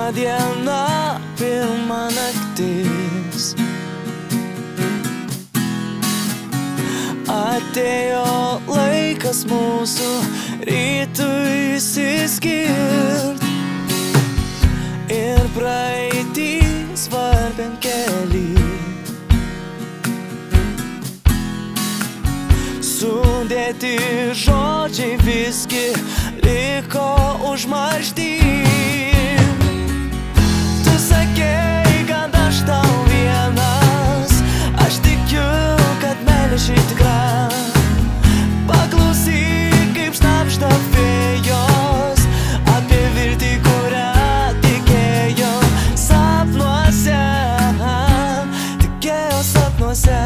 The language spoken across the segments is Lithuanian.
diena, pirma naktis. Atėjo laikas mūsų rytui išsiskirt ir praeitį svarbiam kely. Sudėti žodžiai visgi liko užmaršty. Tu sakei, kad aš tau vienas, aš tikiu, kad meilė ši tikra. Paklausyk, kaip šnabžda vėjos apie viltį, kurią tikėjau sapnuose, tikėjau sapnuose.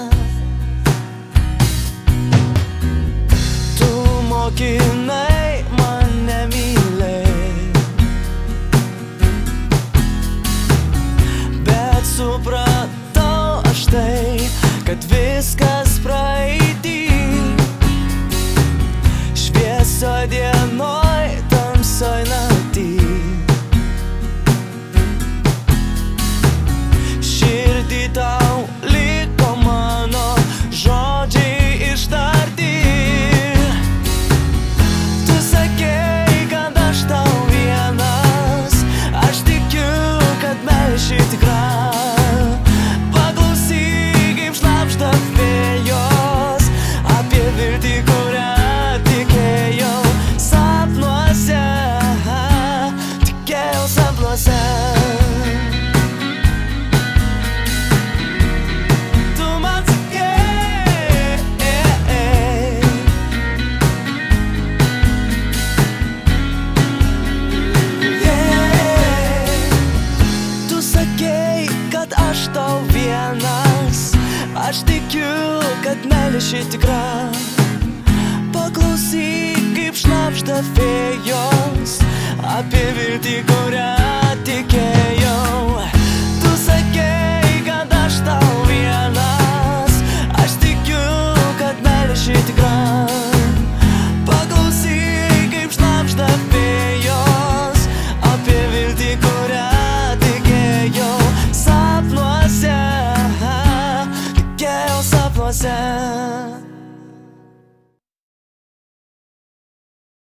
Tu mokinai mane mylėt, bet supratau aš tai, kad viskas praeitį. Šviesoj dienoj, tamsoj naktį. Širdį tau liko mano žodžiai ištarti. Tu sakei, kad aš tau vienas, aš tikiu, kad meilė ši tikra. Paklausyk, kaip šnabžda vėjos apie viltį, kurią tikėjau sapnuose, tikėjau sapnuose. Tu man sakei, tu sakei, kad aš tau vienas, aš tikiu, kad meilė ši tikra. Paklausyk, kaip šnabžda vėjos apie viltį, kurią tikėjau.